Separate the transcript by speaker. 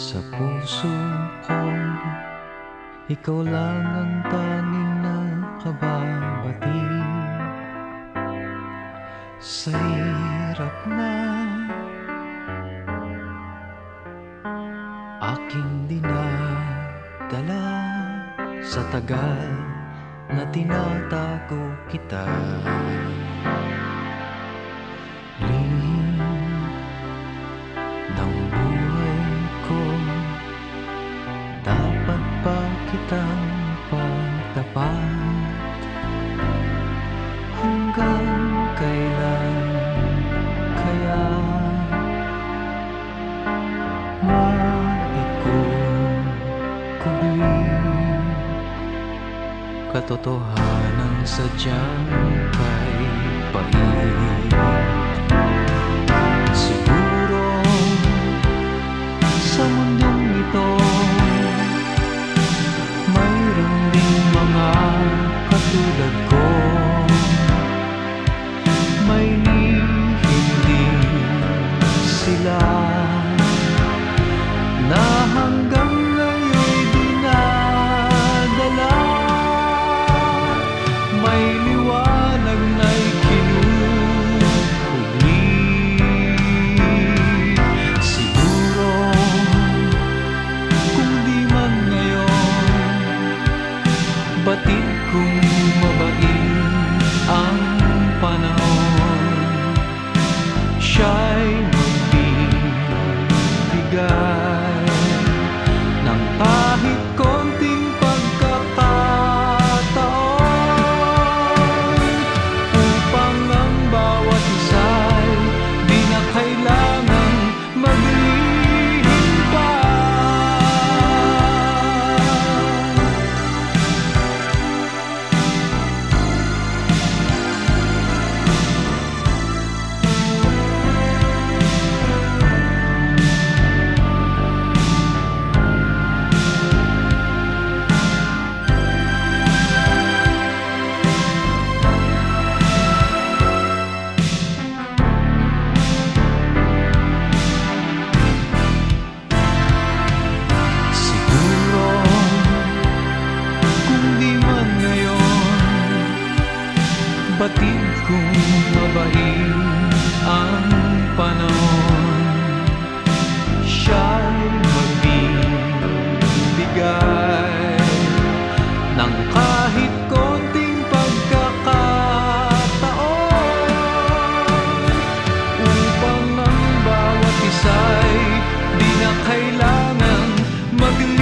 Speaker 1: Sa puso ko, ikaw lang ang tanging nakababati. Sa hirap na aking dinadala, sa tagal na tinatago kita, lihim ng buhay ko, dapat ba kitang pagtapat? Hanggang kailan kaya maikukubli katotohanan sadyang kay pait? Siguro sa mundong ito mayroon ding mga katulad ko, may lihim din sila na hanggang ngayon'y dinadala. May liwanag na'y kinukubli. Siguro kung di man ngayon, batid kong mabait ang panahon, siya'y magbibigay ng kahit konting pagkakataon, upang ang bawat isa'y di na kailangang maglihim pa. Batid kong mabait ang panahon, siya'y magbibigay ng kahit konting pagkakataon, upang ang bawat isa'y di na kailangang